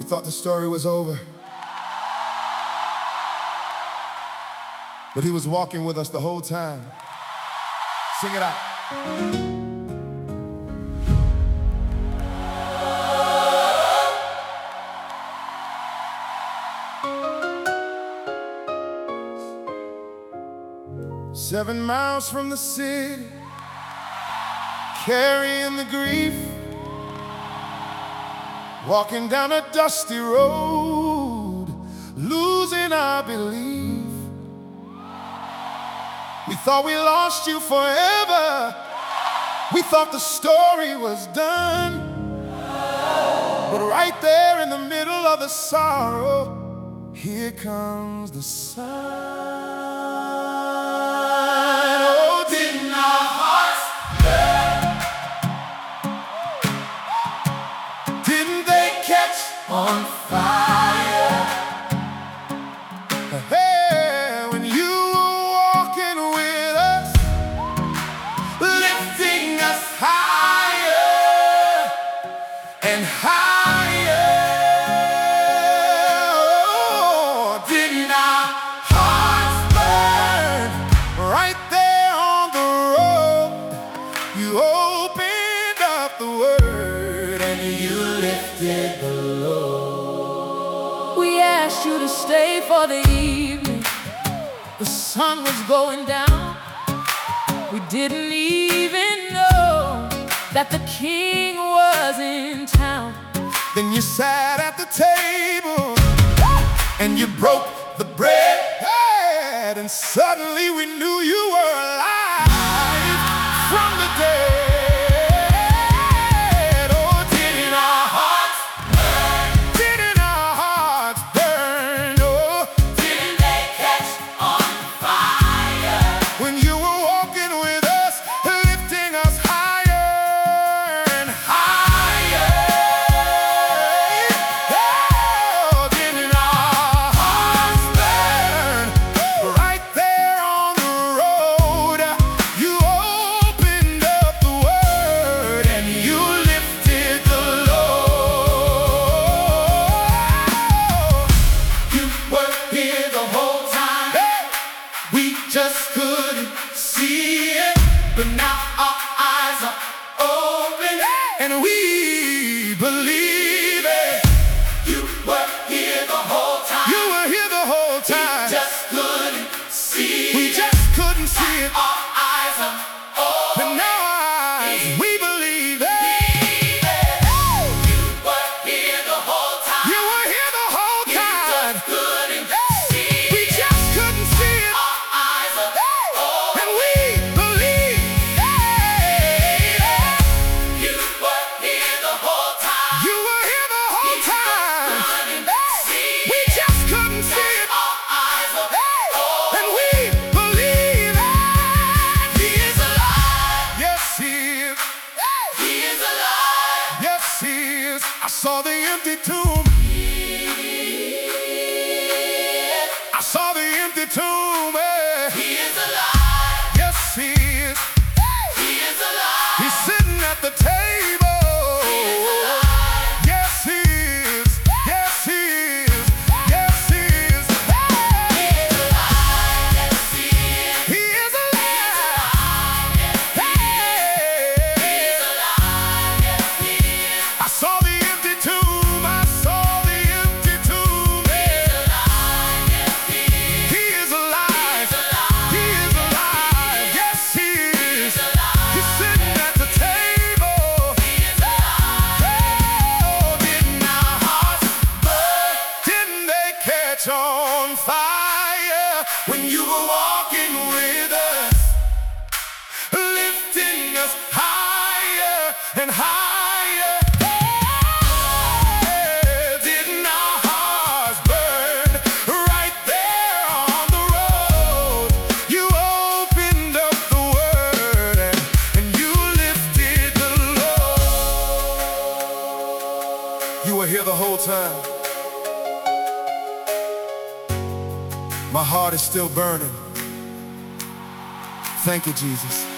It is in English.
We thought the story was over, but he was walking with us the whole time. Sing it out. 7 miles from the city, carrying the grief, walking down a dusty road, losing our belief. We thought we lost you forever. We thought the story was done. But right there in the middle of the sorrow, here comes the sun. Oh, didn't our hearts burn? Didn't they catch on fire? Hey, when you were walking with us, lifting us higher and higher. Oh, didn't our hearts burn? Right there on the road, you opened up the word and you lifted the load. We asked you to stay for the evening. The sun was going down. We didn't even know that the king was in town. Then you sat at the table and you broke the bread, and suddenly we knew you were alive from the dead. Oh, didn't our hearts burn? Didn't our hearts burn? Oh, Didn't they catch on fire? when you were walking with us, lifting us higher and higher. Oh, didn't our hearts burn? Right there on the road, you opened up the word and you lifted the load. You were here the whole time. We just couldn't see it, but now our eyes are open and we believe it. You were here the whole time. You were here the whole time. Just couldn't see. We just couldn't see it, Our eyes are open. but now our eyes, we believe it. You were here the whole time. You were here the whole time. Couldn't see. We just couldn't see it, Our eyes are open. and we believe it. You were here the whole time. You were here the whole time. Couldn't see. We just couldn't see it, Our eyes are open. and we believe it. He is alive. Yes, he is. He is alive. Yes, he is. I saw the empty tomb. I saw the empty tomb. He is alive. Yes, he is. He is alive. He's sitting at the table. Yes, he is. Yes, he is. Yes, he is. He is alive. Hey. I saw the empty tomb. I saw the empty tomb. He is alive. He is alive. Yes, he is. He's sitting at the table. Oh, didn't our hearts burn? Didn't they catch on fire when you were walking with us, lifting us higher and higher? Didn't our hearts burn? Right there on the road, you opened up the word and you lifted the load. You were here the whole time. My heart is still burning. Thank you, Jesus.